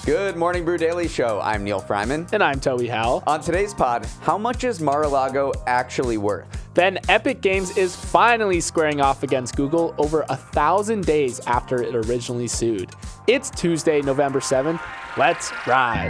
Good morning, Brew Daily Show. I'm Neil Fryman. And I'm Toby Howell. On today's pod, how much is Mar-a-Lago actually worth? Then Epic Games is finally squaring off against Google over 1,000 days after it originally sued. It's Tuesday, November 7th. Let's ride.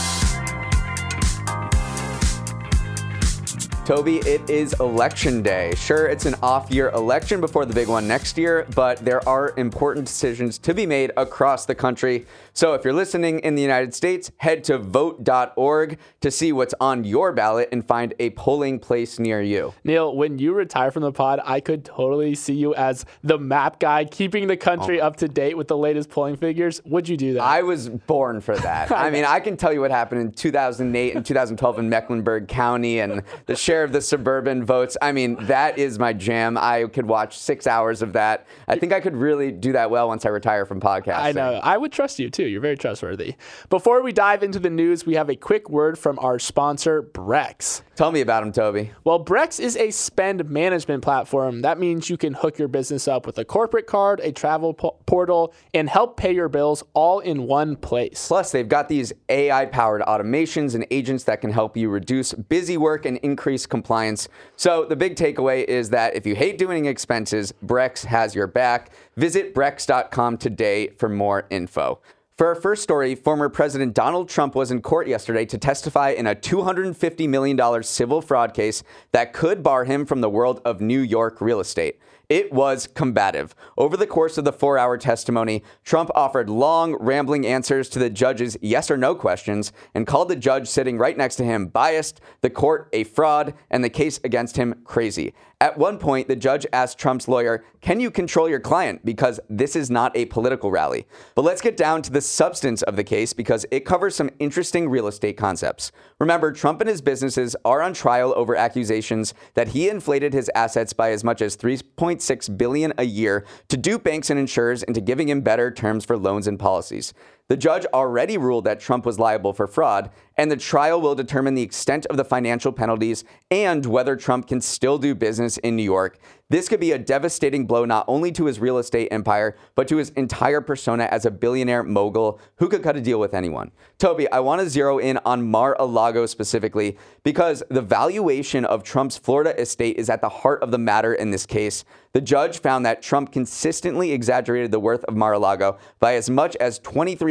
Toby, it is election day. Sure, it's an off-year election before the big one next year, but there are important decisions to be made across the country. So if you're listening in the United States, head to vote.org to see what's on your ballot and find a polling place near you. Neil, when you retire from the pod, I could totally see you as the map guy, keeping the country up to date with the latest polling figures. Would you do that? I was born for that. I mean, I can tell you what happened in 2008 and 2012 in Mecklenburg County and the share of the suburban votes. I mean, that is my jam. I could watch 6 hours of that. I think I could really do that well once I retire from podcasting. I know. I would trust you, too. You're very trustworthy. Before we dive into the news, we have a quick word from our sponsor, Brex. Tell me about him, Toby. Well, Brex is a spend management platform. That means you can hook your business up with a corporate card, a travel portal, and help pay your bills all in one place. Plus, they've got these AI-powered automations and agents that can help you reduce busy work and increase compliance. So the big takeaway is that if you hate doing expenses, Brex has your back. Visit Brex.com today for more info. For our first story, former President Donald Trump was in court yesterday to testify in a $250 million civil fraud case that could bar him from the world of New York real estate. It was combative. Over the course of the 4-hour testimony, Trump offered long, rambling answers to the judge's yes or no questions and called the judge sitting right next to him biased, the court a fraud, and the case against him crazy. At one point, the judge asked Trump's lawyer, "Can you control your client? Because this is not a political rally." But let's get down to the substance of the case because it covers some interesting real estate concepts. Remember, Trump and his businesses are on trial over accusations that he inflated his assets by as much as $3.6 billion a year to dupe banks and insurers into giving him better terms for loans and policies. The judge already ruled that Trump was liable for fraud, and the trial will determine the extent of the financial penalties and whether Trump can still do business in New York. This could be a devastating blow not only to his real estate empire, but to his entire persona as a billionaire mogul who could cut a deal with anyone. Toby, I want to zero in on Mar-a-Lago specifically because the valuation of Trump's Florida estate is at the heart of the matter in this case. The judge found that Trump consistently exaggerated the worth of Mar-a-Lago by as much as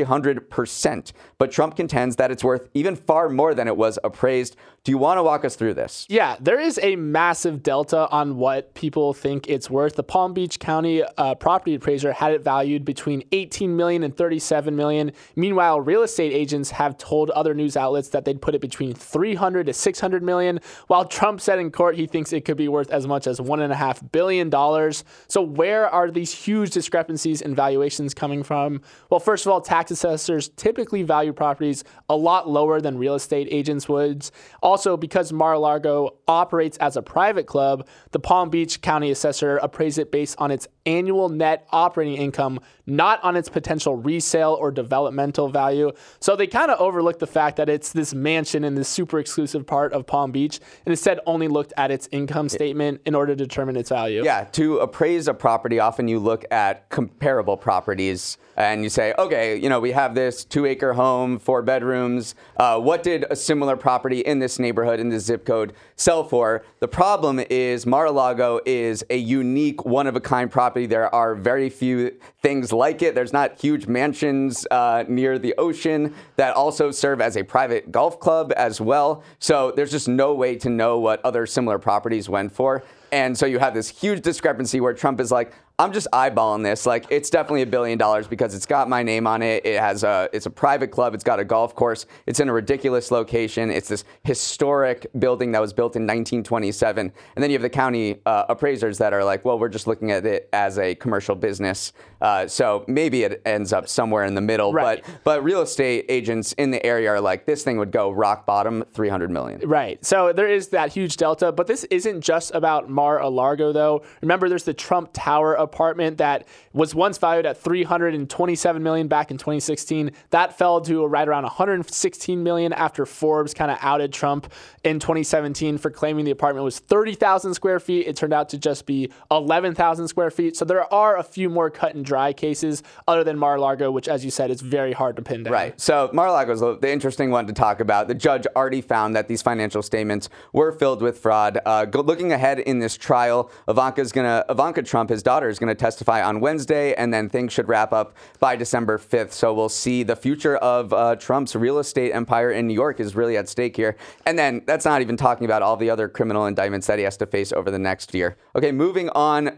2,300%, but Trump contends that it's worth even far more than it was appraised. Do you want to walk us through this? Yeah, there is a massive delta on what people think it's worth. The Palm Beach County property appraiser had it valued between $18 million and $37 million. Meanwhile, real estate agents have told other news outlets that they'd put it between $300 to $600 million, while Trump said in court he thinks it could be worth as much as $1.5 billion. So where are these huge discrepancies in valuations coming from? Well, first of all, tax assessors typically value properties a lot lower than real estate agents would. Also, because Mar-a-Lago operates as a private club, the Palm Beach County assessor appraised it based on its annual net operating income, not on its potential resale or developmental value. So they kind of overlooked the fact that it's this mansion in this super exclusive part of Palm Beach, and instead only looked at its income statement in order to determine its value. Yeah, to appraise a property, often you look at comparable properties and you say, okay, we have this 2-acre home, 4 bedrooms. What did a similar property in this neighborhood, in this zip code, sell for? The problem is Mar-a-Lago is a unique, one-of-a-kind property. There are very few things like it. There's not huge mansions near the ocean that also serve as a private golf club as well. So there's just no way to know what other similar properties went for. And so you have this huge discrepancy where Trump is like, I'm just eyeballing this. Like, it's definitely $1 billion because it's got my name on it. It's a private club. It's got a golf course. It's in a ridiculous location. It's this historic building that was built in 1927. And then you have the county appraisers that are like, well, we're just looking at it as a commercial business. So maybe it ends up somewhere in the middle. Right. But real estate agents in the area are like, this thing would go rock bottom, $300 million. Right. So there is that huge delta. But this isn't just about Mar-a-Lago, though. Remember, there's the Trump Tower apartment that was once valued at $327 million back in 2016. That fell to right around $116 million after Forbes kind of outed Trump in 2017 for claiming the apartment was 30,000 square feet. It turned out to just be 11,000 square feet. So there are a few more cut and dry cases other than Mar-a-Lago, which, as you said, is very hard to pin down. Right. So Mar-a-Lago is the interesting one to talk about. The judge already found that these financial statements were filled with fraud. Looking ahead in this trial, Ivanka Trump, his daughter, is going to testify on Wednesday, and then things should wrap up by December 5th. So we'll see the future of Trump's real estate empire in New York is really at stake here. And then that's not even talking about all the other criminal indictments that he has to face over the next year. Okay, moving on,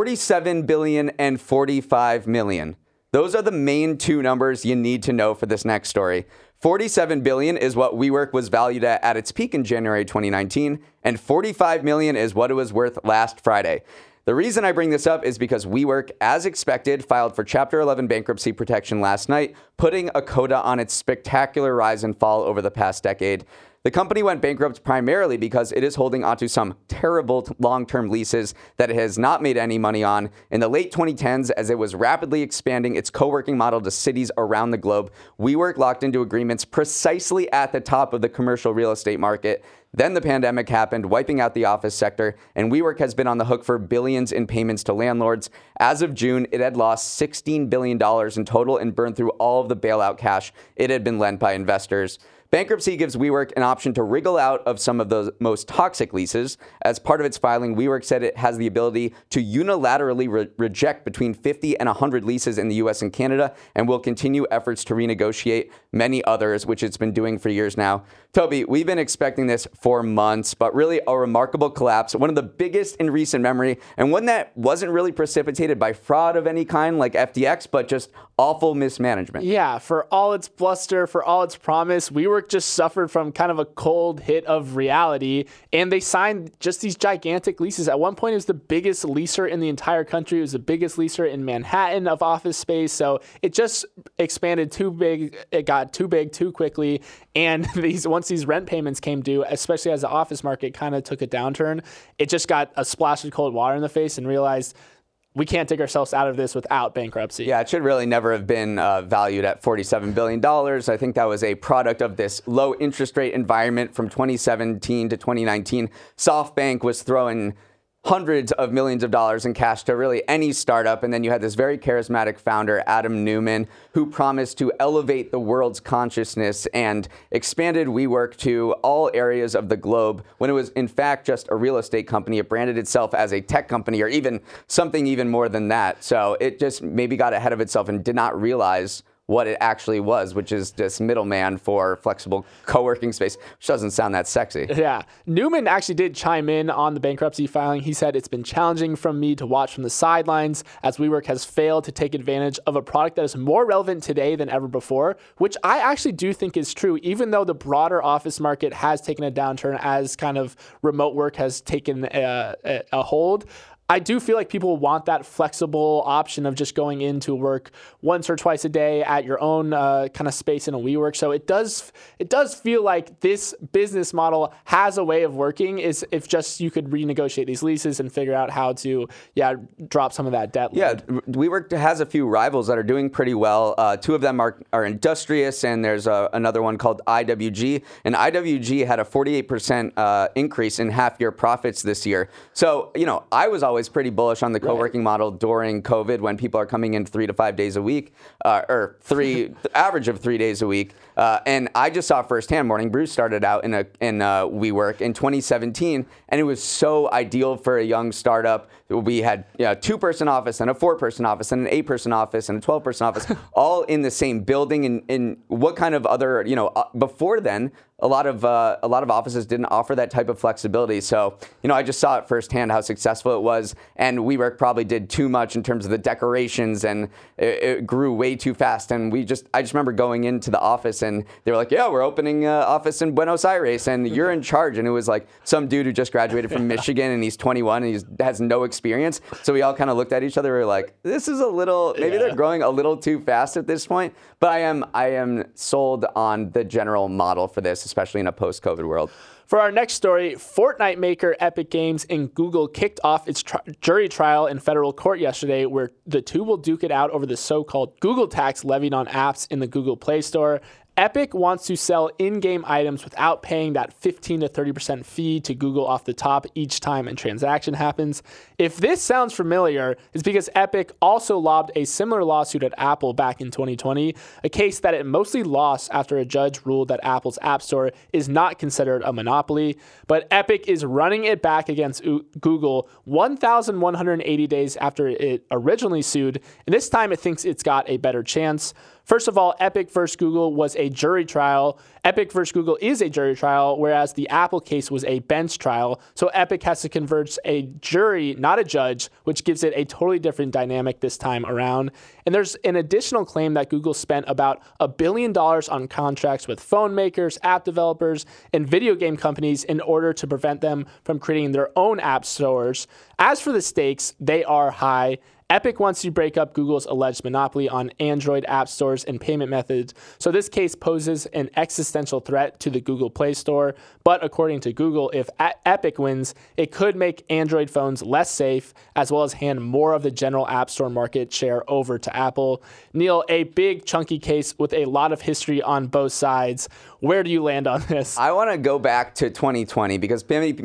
$47 billion and $45 million. Those are the main two numbers you need to know for this next story. $47 billion is what WeWork was valued at its peak in January 2019, and $45 million is what it was worth last Friday. The reason I bring this up is because WeWork, as expected, filed for Chapter 11 bankruptcy protection last night, putting a coda on its spectacular rise and fall over the past decade. The company went bankrupt primarily because it is holding onto some terrible long-term leases that it has not made any money on. In the late 2010s, as it was rapidly expanding its co-working model to cities around the globe, WeWork locked into agreements precisely at the top of the commercial real estate market. Then the pandemic happened, wiping out the office sector, and WeWork has been on the hook for billions in payments to landlords. As of June, it had lost $16 billion in total and burned through all of the bailout cash it had been lent by investors. Bankruptcy gives WeWork an option to wriggle out of some of those most toxic leases. As part of its filing, WeWork said it has the ability to unilaterally reject between 50 and 100 leases in the U.S. and Canada, and will continue efforts to renegotiate many others, which it's been doing for years now. Toby, we've been expecting this for months, but really a remarkable collapse, one of the biggest in recent memory, and one that wasn't really precipitated by fraud of any kind like FTX, but just awful mismanagement. Yeah, for all its bluster, for all its promise, WeWork just suffered from kind of a cold hit of reality, and they signed just these gigantic leases. At one point, it was the biggest leaser in the entire country. It was the biggest leaser in Manhattan of office space, so it just expanded too big. It got too big too quickly, and once these rent payments came due, especially as the office market kind of took a downturn, it just got a splash of cold water in the face and realized we can't take ourselves out of this without bankruptcy. Yeah, it should really never have been valued at $47 billion. I think that was a product of this low interest rate environment from 2017 to 2019. SoftBank was throwing hundreds of millions of dollars in cash to really any startup. And then you had this very charismatic founder, Adam Neumann, who promised to elevate the world's consciousness and expanded WeWork to all areas of the globe when it was in fact just a real estate company. It branded itself as a tech company or even something even more than that. So it just maybe got ahead of itself and did not realize what it actually was, which is this middleman for flexible co-working space, which doesn't sound that sexy. Yeah. Neumann actually did chime in on the bankruptcy filing. He said, "It's been challenging for me to watch from the sidelines as WeWork has failed to take advantage of a product that is more relevant today than ever before," which I actually do think is true, even though the broader office market has taken a downturn as kind of remote work has taken a hold. I do feel like people want that flexible option of just going into work once or twice a day at your own kind of space in a WeWork. So it does feel like this business model has a way of working, is if just you could renegotiate these leases and figure out how to drop some of that debt load. Yeah, WeWork has a few rivals that are doing pretty well. Two of them are Industrious, and there's another one called IWG. And IWG had a 48% increase in half-year profits this year. So, I was always pretty bullish on the co-working model during COVID when people are coming in 3 to 5 days a week, average of 3 days a week. And I just saw firsthand. Morning Brew started out in WeWork in 2017, and it was so ideal for a young startup. We had a 2-person office and a 4-person office and an 8-person office and a 12-person office, all in the same building. And what kind of other, before then, a lot of offices didn't offer that type of flexibility. So, I just saw it firsthand how successful it was. And WeWork probably did too much in terms of the decorations, and it grew way too fast. And I just remember going into the office and they were like, "Yeah, we're opening an office in Buenos Aires and you're in charge." And it was like some dude who just graduated from Michigan and he's 21 and he has no experience. So we all kind of looked at each other. We were like, this is maybe they're growing a little too fast at this point. But I am sold on the general model for this, especially in a post-COVID world. For our next story, Fortnite maker Epic Games and Google kicked off its jury trial in federal court yesterday, where the two will duke it out over the so-called Google tax levied on apps in the Google Play Store. Epic wants to sell in-game items without paying that 15 to 30% fee to Google off the top each time a transaction happens. If this sounds familiar, it's because Epic also lobbed a similar lawsuit at Apple back in 2020, a case that it mostly lost after a judge ruled that Apple's App Store is not considered a monopoly. But Epic is running it back against Google 1,180 days after it originally sued, and this time it thinks it's got a better chance. First of all, Epic versus Google was a jury trial. Epic versus Google is a jury trial, whereas the Apple case was a bench trial. So Epic has to converge a jury, not a judge, which gives it a totally different dynamic this time around. And there's an additional claim that Google spent about $1 billion on contracts with phone makers, app developers, and video game companies in order to prevent them from creating their own app stores. As for the stakes, they are high. Epic wants to break up Google's alleged monopoly on Android app stores and payment methods, so this case poses an existential threat to the Google Play Store. But according to Google, if Epic wins, it could make Android phones less safe, as well as hand more of the general app store market share over to Apple. Neil, a big chunky case with a lot of history on both sides. Where do you land on this? I want to go back to 2020 because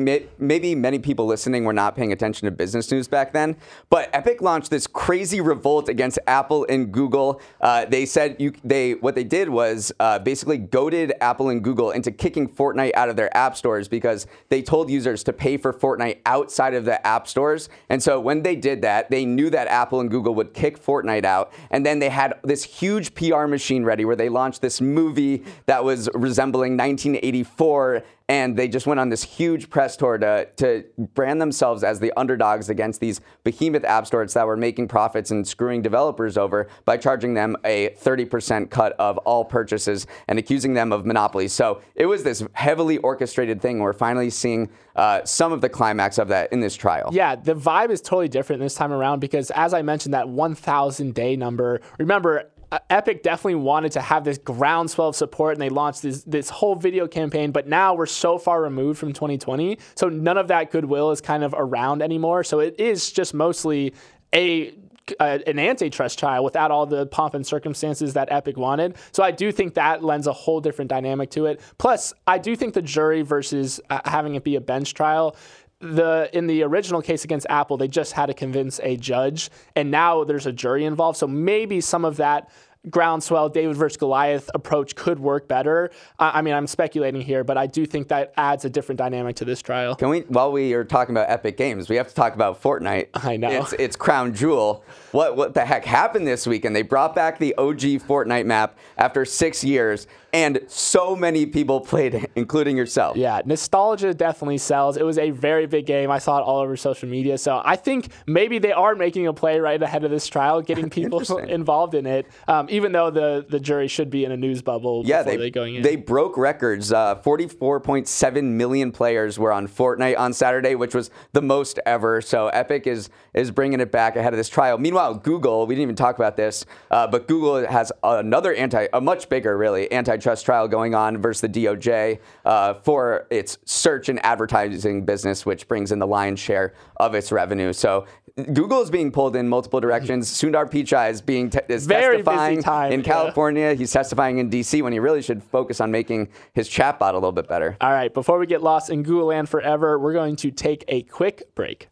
maybe many people listening were not paying attention to business news back then. But Epic launched this crazy revolt against Apple and Google. They said what they did was basically goaded Apple and Google into kicking Fortnite out of their app stores because they told users to pay for Fortnite outside of the app stores. And so when they did that, they knew that Apple and Google would kick Fortnite out. And then they had this huge PR machine ready where they launched this movie that was resembling 1984, and they just went on this huge press tour to brand themselves as the underdogs against these behemoth app stores that were making profits and screwing developers over by charging them a 30% cut of all purchases and accusing them of monopoly. So it was this heavily orchestrated thing. We're finally seeing some of the climax of that in this trial. Yeah, the vibe is totally different this time around because, as I mentioned, that 1,000-day number, remember, Epic definitely wanted to have this groundswell of support, and they launched this whole video campaign, but now we're so far removed from 2020, so none of that goodwill is kind of around anymore. So it is just mostly an antitrust trial without all the pomp and circumstances that Epic wanted. So I do think that lends a whole different dynamic to it. Plus, I do think the jury versus having it be a bench trial, in the original case against Apple, they just had to convince a judge, and now there's a jury involved. So maybe some of that groundswell David versus Goliath approach could work better. I mean, I'm speculating here, but I do think that adds a different dynamic to this trial. While we are talking about Epic Games, we have to talk about Fortnite. I know. It's crown jewel. What the heck happened this weekend? They brought back the OG Fortnite map after 6 years, and so many people played it, including yourself. Yeah, nostalgia definitely sells. It was a very big game. I saw it all over social media. So I think maybe they are making a play right ahead of this trial, getting people involved in it, even though the jury should be in a news bubble before they going in. They broke records. 44.7 million players were on Fortnite on Saturday, which was the most ever. So Epic is bringing it back ahead of this trial. Meanwhile, Google, we didn't even talk about this, but Google has a much bigger, really, antitrust trial going on versus the DOJ for its search and advertising business, which brings in the lion's share of its revenue. So Google is being pulled in multiple directions. Sundar Pichai is testifying in California. Yeah. He's testifying in D.C. when he really should focus on making his chatbot a little bit better. All right, before we get lost in Google land forever, we're going to take a quick break.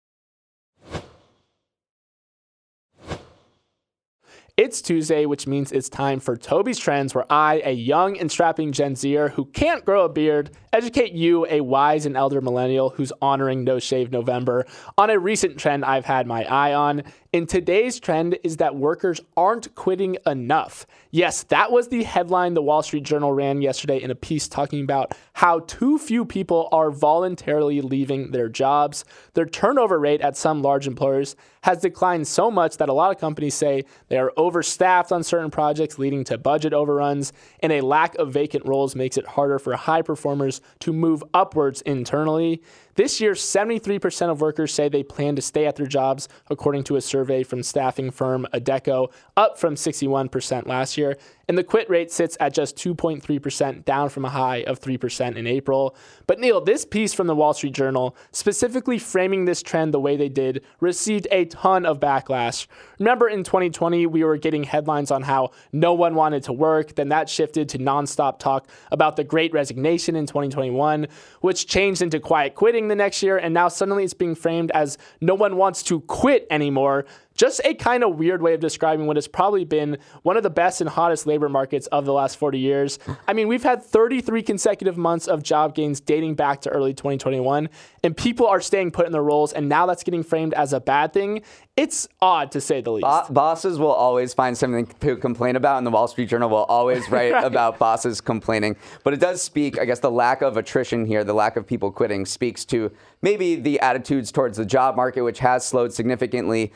It's Tuesday, which means it's time for Toby's Trends, where I, a young and strapping Gen Zer who can't grow a beard, educate you, a wise and elder millennial who's honoring No Shave November, on a recent trend I've had my eye on. And today's trend is that workers aren't quitting enough. Yes, that was the headline the Wall Street Journal ran yesterday in a piece talking about how too few people are voluntarily leaving their jobs. Their turnover rate at some large employers has declined so much that a lot of companies say they are overstaffed on certain projects, leading to budget overruns, and a lack of vacant roles makes it harder for high performers to move upwards internally. This year, 73% of workers say they plan to stay at their jobs, according to a survey from staffing firm Adecco, up from 61% last year. and the quit rate sits at just 2.3%, down from a high of 3% in April. But Neil, this piece from the Wall Street Journal, specifically framing this trend the way they did, received a ton of backlash. Remember in 2020, we were getting headlines on how no one wanted to work. Then that shifted to nonstop talk about the Great Resignation in 2021, which changed into quiet quitting the next year. And now suddenly it's being framed as no one wants to quit anymore. Just a kind of weird way of describing what has probably been one of the best and hottest labor markets of the last 40 years. I mean, we've had 33 consecutive months of job gains dating back to early 2021, and people are staying put in their roles, and now that's getting framed as a bad thing. It's odd, to say the least. Bosses will always find something to complain about, and the Wall Street Journal will always write Right. about bosses complaining. But it does speak, I guess, the lack of attrition here, the lack of people quitting, speaks to maybe the attitudes towards the job market, which has slowed significantly.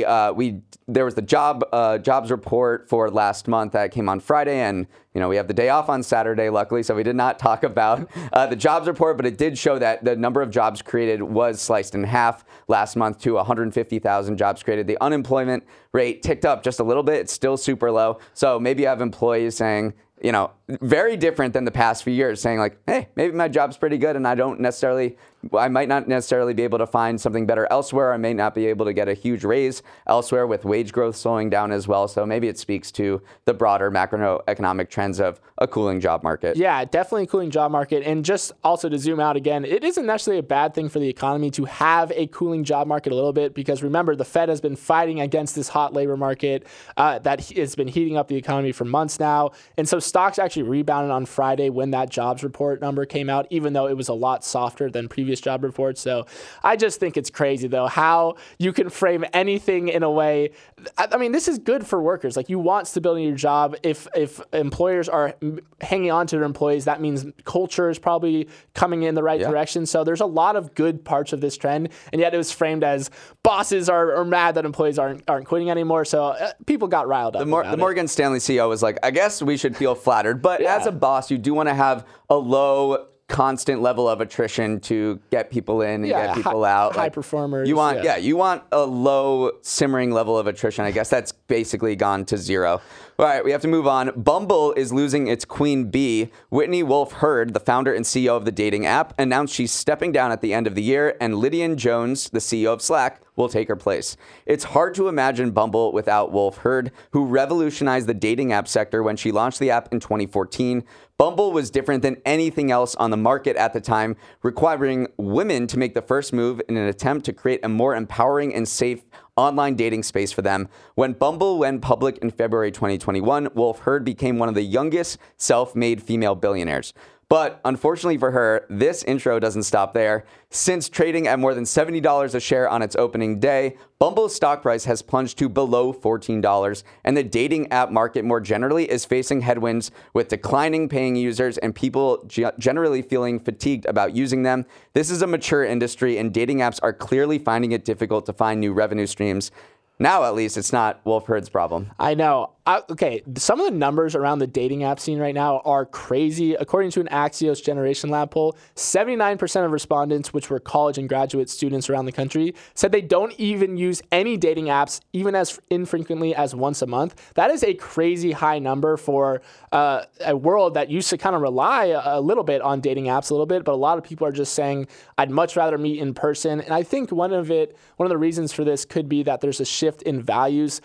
There was the jobs report for last month that came on Friday, and we have the day off on Saturday, luckily, so we did not talk about the jobs report, but it did show that the number of jobs created was sliced in half last month to 150,000 jobs created. The unemployment rate ticked up just a little bit. It's still super low. So maybe you have employees saying, very different than the past few years, saying like, hey, maybe my job's pretty good and I might not necessarily be able to find something better elsewhere. I may not be able to get a huge raise elsewhere with wage growth slowing down as well. So maybe it speaks to the broader macroeconomic trends of a cooling job market. Yeah, definitely a cooling job market. And just also to zoom out again, it isn't necessarily a bad thing for the economy to have a cooling job market a little bit, because remember, the Fed has been fighting against this hot labor market that has been heating up the economy for months now. And so stocks actually rebounded on Friday when that jobs report number came out, even though it was a lot softer than previous job reports. So I just think it's crazy, though, how you can frame anything in a way. I mean, this is good for workers. Like, you want stability in your job. If employers are hanging on to their employees, that means culture is probably coming in the right direction. So there's a lot of good parts of this trend, and yet it was framed as bosses are mad that employees aren't quitting anymore. So people got riled up. The Morgan Stanley CEO was like, I guess we should feel flattered, but as a boss, you do want to have a low constant level of attrition to get people in and get people out. High performers. You want a low simmering level of attrition. I guess that's basically gone to zero. All right, we have to move on. Bumble is losing its queen bee. Whitney Wolfe Herd, the founder and CEO of the dating app, announced she's stepping down at the end of the year, and Lydian Jones, the CEO of Slack, will take her place. It's hard to imagine Bumble without Wolfe Herd, who revolutionized the dating app sector when she launched the app in 2014. Bumble was different than anything else on the market at the time, requiring women to make the first move in an attempt to create a more empowering and safe online dating space for them. When Bumble went public in February 2021, Wolfe Herd became one of the youngest self-made female billionaires. But unfortunately for her, this intro doesn't stop there. Since trading at more than $70 a share on its opening day, Bumble's stock price has plunged to below $14, and the dating app market more generally is facing headwinds with declining paying users and people generally feeling fatigued about using them. This is a mature industry, and dating apps are clearly finding it difficult to find new revenue streams. Now, at least, it's not Wolfe Herd's problem. I know. Okay, some of the numbers around the dating app scene right now are crazy. According to an Axios Generation Lab poll, 79% of respondents, which were college and graduate students around the country, said they don't even use any dating apps, even as infrequently as once a month. That is a crazy high number for a world that used to kind of rely a little bit on dating apps a little bit, but a lot of people are just saying, I'd much rather meet in person. And I think one of the reasons for this could be that there's a shift in values.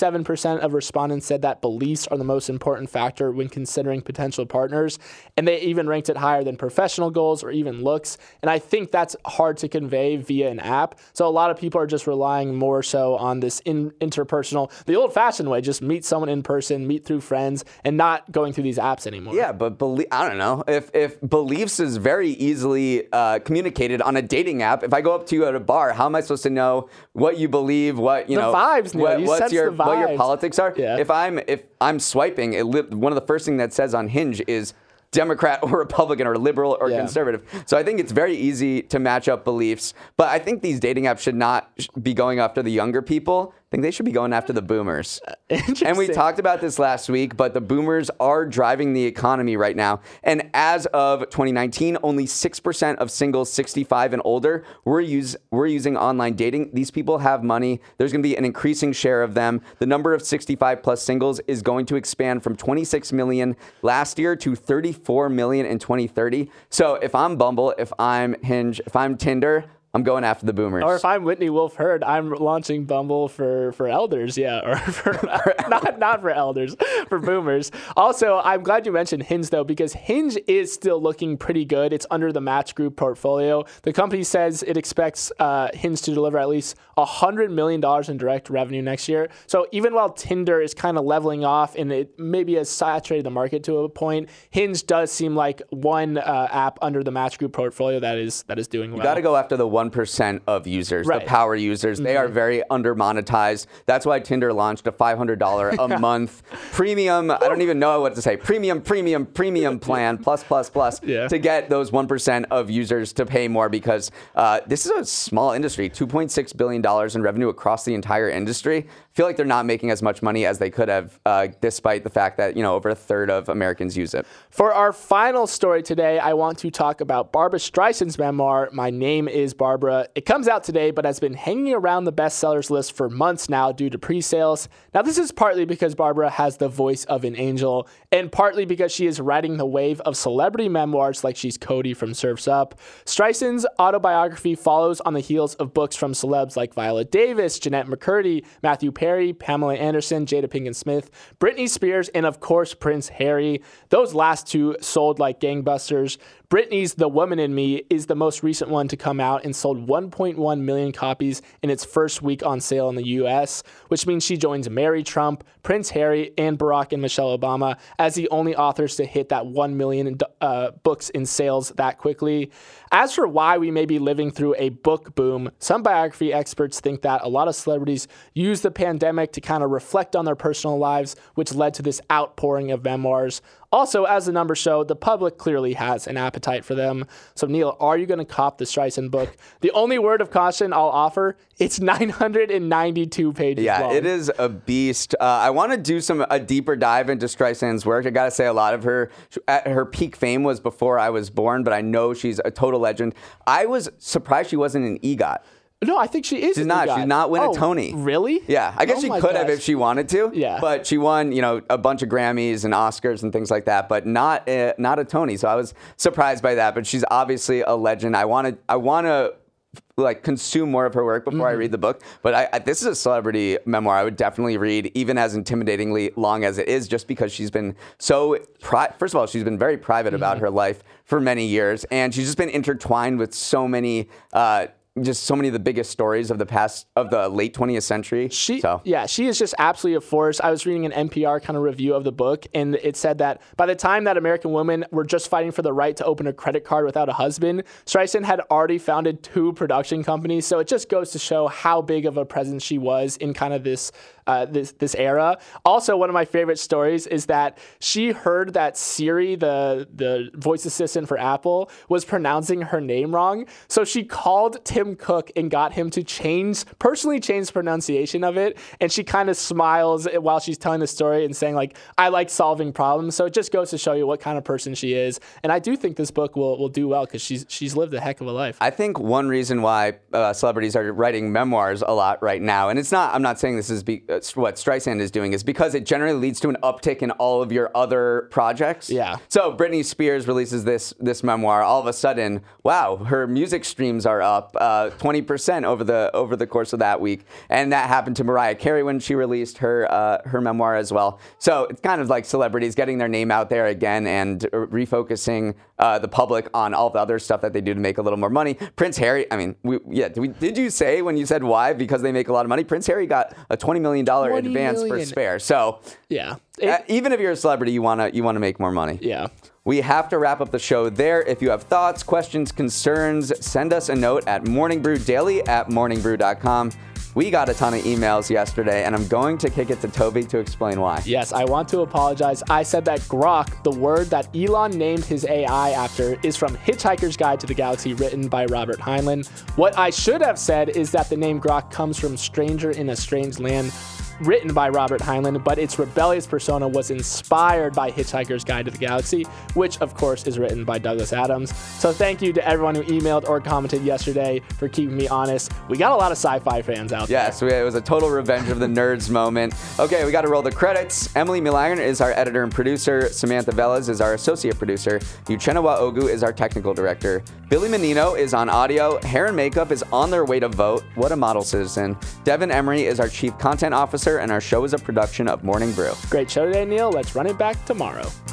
37% of respondents said that beliefs are the most important factor when considering potential partners, and they even ranked it higher than professional goals or even looks. And I think that's hard to convey via an app. So a lot of people are just relying more so on this interpersonal, the old-fashioned way, just meet someone in person, meet through friends, and not going through these apps anymore. Yeah, but I don't know. If beliefs is very easily communicated on a dating app, if I go up to you at a bar, how am I supposed to know what you believe, what you know, vibes, what your politics are? Yeah. If I'm swiping, one of the first things that says on Hinge is Democrat or Republican or liberal or conservative. So I think it's very easy to match up beliefs. But I think these dating apps should not be going after the younger people. think they should be going after the boomers. Interesting. And we talked about this last week, but the boomers are driving the economy right now. And as of 2019, only 6% of singles 65 and older were using online dating. These people have money. There's going to be an increasing share of them. The number of 65 plus singles is going to expand from 26 million last year to 34 million in 2030. So if I'm Bumble, if I'm Hinge, if I'm Tinder, I'm going after the boomers. Or if I'm Whitney Wolf Herd, I'm launching Bumble for elders, yeah, or for not for elders, for boomers. Also, I'm glad you mentioned Hinge though, because Hinge is still looking pretty good. It's under the Match Group portfolio. The company says it expects Hinge to deliver at least $100 million in direct revenue next year. So even while Tinder is kind of leveling off and it maybe has saturated the market to a point, Hinge does seem like one app under the Match Group portfolio that is doing well. You got to go after the 1% of users, right. The power users. They are very under monetized. That's why Tinder launched a $500 a month premium. I don't even know what to say. Premium plan plus to get those 1% of users to pay more, because this is a small industry, $2.6 billion in revenue across the entire industry. I feel like they're not making as much money as they could have, despite the fact that, over a third of Americans use it. For our final story today, I want to talk about Barbra Streisand's memoir, My Name is Barbra. It comes out today, but has been hanging around the bestsellers list for months now due to pre-sales. Now, this is partly because Barbra has the voice of an angel, and partly because she is riding the wave of celebrity memoirs like she's Cody from Surf's Up. Streisand's autobiography follows on the heels of books from celebs like Viola Davis, Jeanette McCurdy, Matthew Perry, Pamela Anderson, Jada Pinkett Smith, Britney Spears, and of course Prince Harry. Those last two sold like gangbusters. Britney's The Woman in Me is the most recent one to come out and sold 1.1 million copies in its first week on sale in the US, which means she joins Mary Trump, Prince Harry, and Barack and Michelle Obama as the only authors to hit that 1 million books in sales that quickly. As for why we may be living through a book boom, some biography experts think that a lot of celebrities used the pandemic to kind of reflect on their personal lives, which led to this outpouring of memoirs. Also, as the numbers show, the public clearly has an appetite for them. So, Neil, are you going to cop the Streisand book? The only word of caution I'll offer, it's 992 pages long. Yeah, it is a beast. I want to do a deeper dive into Streisand's work. I got to say, a lot of her peak fame was before I was born, but I know she's a total legend. I was surprised she wasn't an EGOT. No, I think she is. She's not. She's not win a Tony. Really? Yeah, I guess she could have if she wanted to. Yeah. But she won, a bunch of Grammys and Oscars and things like that, but not a Tony. So I was surprised by that. But she's obviously a legend. I want to consume more of her work before I read the book. But this is a celebrity memoir I would definitely read, even as intimidatingly long as it is, just because she's been so. First of all, she's been very private about her life for many years, and she's just been intertwined with so many. Just so many of the biggest stories of the late 20th century. She is just absolutely a force. I was reading an NPR kind of review of the book, and it said that by the time that American women were just fighting for the right to open a credit card without a husband, Streisand had already founded 2 production companies. So it just goes to show how big of a presence she was in kind of this era. Also, one of my favorite stories is that she heard that Siri, the voice assistant for Apple, was pronouncing her name wrong. So she called Tim Cook and got him to personally change the pronunciation of it. And she kind of smiles while she's telling the story and saying, I like solving problems. So it just goes to show you what kind of person she is. And I do think this book will do well because she's lived a heck of a life. I think one reason why celebrities are writing memoirs a lot right now, and I'm not saying this is what Streisand is doing, is because it generally leads to an uptick in all of your other projects. Yeah. So Britney Spears releases this memoir. All of a sudden, wow, her music streams are up 20% over the course of that week, and that happened to Mariah Carey when she released her memoir as well. So it's kind of like celebrities getting their name out there again and refocusing the public on all the other stuff that they do to make a little more money. Prince Harry, did you say when you said why? Because they make a lot of money. Prince Harry got a $20 million advance for Spare. So yeah, even if you're a celebrity, you want to make more money. Yeah. We have to wrap up the show there. If you have thoughts, questions, concerns, send us a note at morningbrewdaily@morningbrew.com. We got a ton of emails yesterday, and I'm going to kick it to Toby to explain why. Yes, I want to apologize. I said that Grok, the word that Elon named his AI after, is from Hitchhiker's Guide to the Galaxy, written by Robert Heinlein. What I should have said is that the name Grok comes from Stranger in a Strange Land, written by Robert Heinlein, but its rebellious persona was inspired by Hitchhiker's Guide to the Galaxy, which of course is written by Douglas Adams. So thank you to everyone who emailed or commented yesterday for keeping me honest. We got a lot of sci-fi fans out there. Yes, it was a total revenge of the nerds moment. Okay, we got to roll the credits. Emily Miliron is our editor and producer. Samantha Velez is our associate producer. Uchenna Ogu is our technical director. Billy Menino is on audio. Hair and makeup is on their way to vote. What a model citizen. Devin Emery is our chief content officer, and our show is a production of Morning Brew. Great show today, Neil. Let's run it back tomorrow.